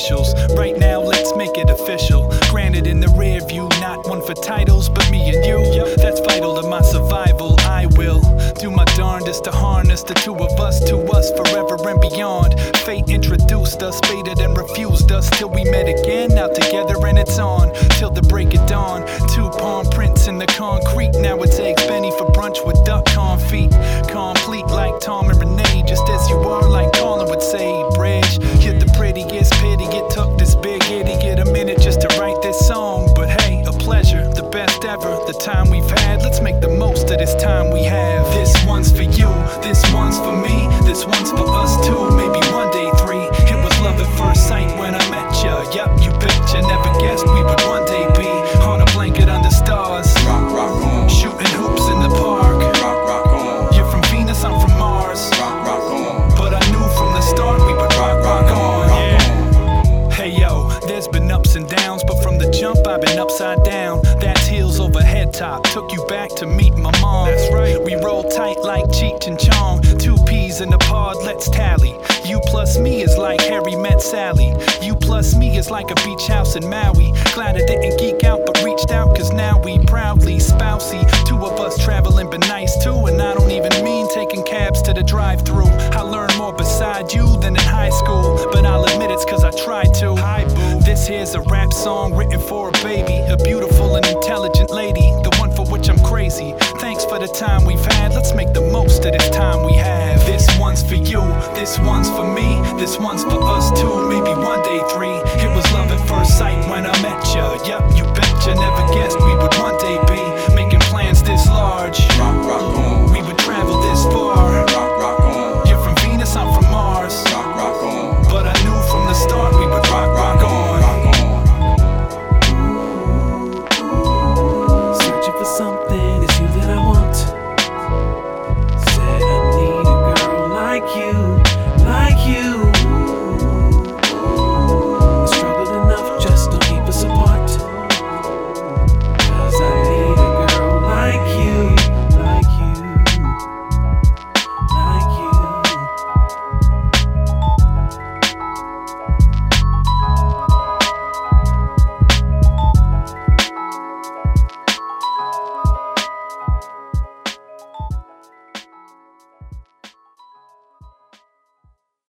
initials. Right now, let's make it official. Granted in the rear view, not one for titles, but me and you. That's vital to my survival. I will do my darndest to harness the two of us, to us forever and beyond. Fate introduced us, baited and refused us, till we met again, now together and it's on, till the break of dawn. Two palm prints in the concrete, now it's Eggs Benny for brunch with duck confit. Complete like Tom and Renee, just as you are, like Colin would say. Bridge, you're the prettiest, pity it took this big idiot a minute just to write this song. But hey, a pleasure, the best ever, the time we've had, let's make the most of this time we have. This one's for you, this one's for me, this one's for us too, maybe one day three. It was love at first sight when I met ya, yup, you betcha, never guessed we would one day be on a blanket under stars, Rock, rock on. shooting hoops in the park. Rock, rock on. You're from Venus, I'm from Mars, Rock, rock on. but I knew from the start we would rock on, yeah. Hey yo, there's been ups and downs, but from the jump I've been upside down. That's heels over head top, took you back to meet my mom. That's right, we roll tight like Cheech and Chong. Two peas in a pod, let's tally. You plus me is like Harry met Sally. You plus me is like a beach house in Maui. Glad I didn't geek out but reached out, cause now we proudly spousey. Two of us traveling but nice too, and I don't even mean taking cabs to the drive-thru. I learned more beside you than in high school, but I'll admit it's cause I tried to. Hi boo, this here's a rap song written for a baby, a beautiful and intelligent lady, the one for which I'm crazy. Thanks for the time we've had, let's make the most of this time we have. This one's for you, this one's for me, this one's for us too, maybe one day three. It was love at first sight when I met ya, yup, you betcha, never guessed we would